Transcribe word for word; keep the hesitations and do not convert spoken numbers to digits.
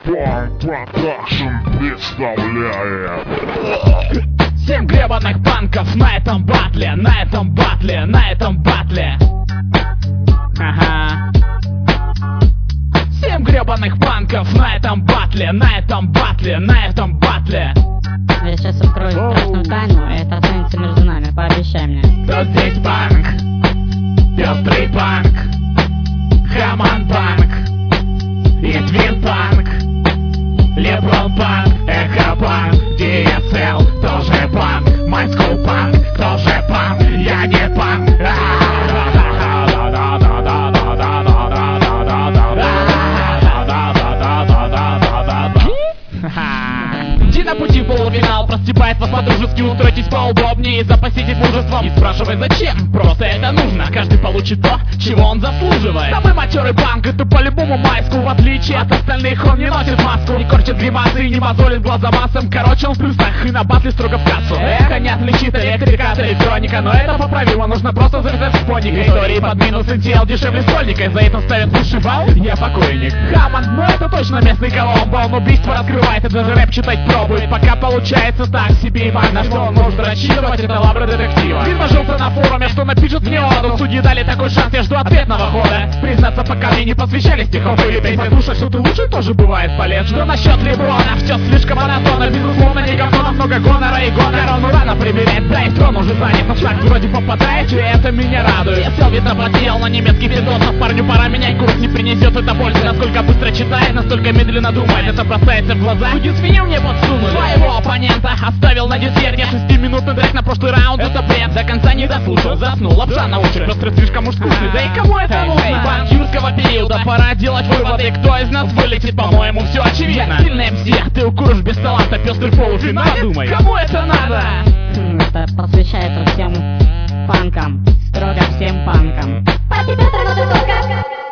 Панк Продакшн представляет семь гребаных панков на этом батле, на этом батле, на этом батле. Ага. Семь гребаных панков на этом батле, на этом батле, на этом батле. Я сейчас открою страшную тайну, и это останется между нами, пообещай мне. Кто здесь панк? Пестрый панк, Хаман панк, Итвин панк, Леброн панк, Эхо панк, ди эс эл тоже панк, Майскул панк, тоже панк, я не панк. На пути в полуфинал простебает вас по-дружески, устройтесь поудобнее, запаситесь мужеством и спрашивай зачем, просто это нужно, каждый получит то, чего он заслуживает. Самый матерый панк, это по-любому Майскул, в отличие от остальных он не носит маску, не корчит гримасы и не мозолит глаза массам, короче он в плюсах и на батле строго в кассу. Эхо не отличит электрика от электроника, но это поправимо, нужно просто завязать с поник. Истории под минус эн ти эл дешевле стольника, и за это ставят лучший балл, я покойник. Хаман, ну это точно местный Коломбо, он убийство раскрывает и даже рэп читать пробует. Пока получается так себе, Иван, на что он может рассчитывать, это лабра детектива. Фильм нажился на форуме, что напишет мне оду. Судьи дали такой шанс, я жду ответного хода. Признаться, пока мне не посвящали стихов или песен, слушать что-то лучше тоже бывает полезно. Что насчет Леброна? Все слишком монотонно, безусловно, не говно, много гонора и гонора. Корону рано примерять, да и трон уже занят, но в шаг вроде попадает, и это меня радует. Я сел, видно, потел на немецкий философ, парню пора менять курс, не принесет это пользы. Насколько быстро читает, настолько медленно думает, это бросается в глаза. Судьи свинью мне подсунули. Своего оппонента оставил на десерте. Шестиминутный трек на прошлый раунд, это бред. До конца не дослушал, заснул, лапша научит. Просто слишком уж скучный, да и кому это нужно? Панк юрского периода, пора делать выводы. Кто из нас вылетит, по-моему, все очевидно. Я сильный эм си, ты укуришь без таланта, пестрый полуфинал. Подумай, кому это надо? Это посвящается всем панкам, строго всем панкам.